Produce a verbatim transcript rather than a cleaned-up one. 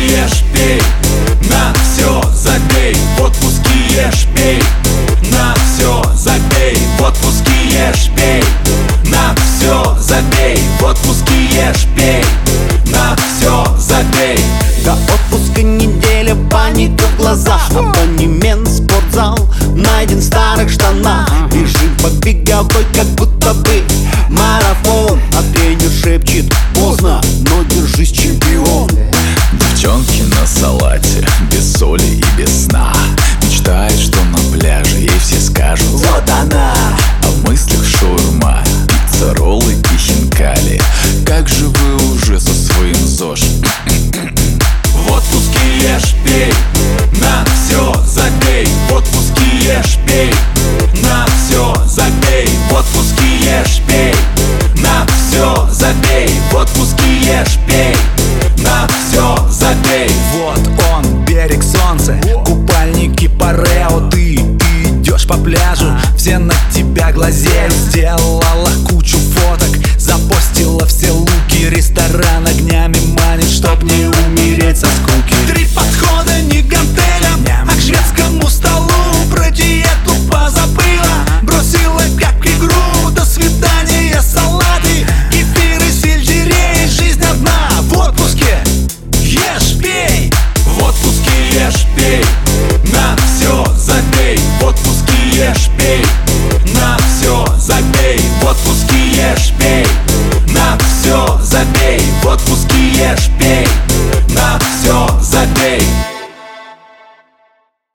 ешь, пей, на все забей. В отпуске ешь, пей, на все забей. В отпуске ешь, пей, на все забей. В отпуске ешь, пей, на все забей. До отпуска неделя, паника в глазах. Абонемент в спортзал найден в старых штанах. Бежим по беговой, как будто бы марафон. А тренер шепчет: поздно, но держись, чемпион. Девчонки на салате, без соли и без сна. Мечтает, что на пляже ей все скажут: вот она. А в мыслях шаурма, пицца, роллы и хинкали. Как же вы уже со своим ЗОЖ? В отпуске ешь, пей, на все забей. В отпуске ешь, пей, на все забей. В отпуске ешь, пей, на все забей. В отпуске ешь, пей, на все забей. Вот он, берег солнца, купальники парео. Ты, ты идешь по пляжу, все на тебя глазеют. Сделала кучу фоток, запостила все луки. Ресторан огнями манит, чтоб не умереть со скуки. Три подхода не гантелям, а к шведскому столу. Про диету позабыла, бросила как игру. До свидания, салаты, кефиры, сельдерей. Жизнь одна в отпуске, ешь, пей. В отпуске ешь, пей, на все забей. В отпуске ешь, пей,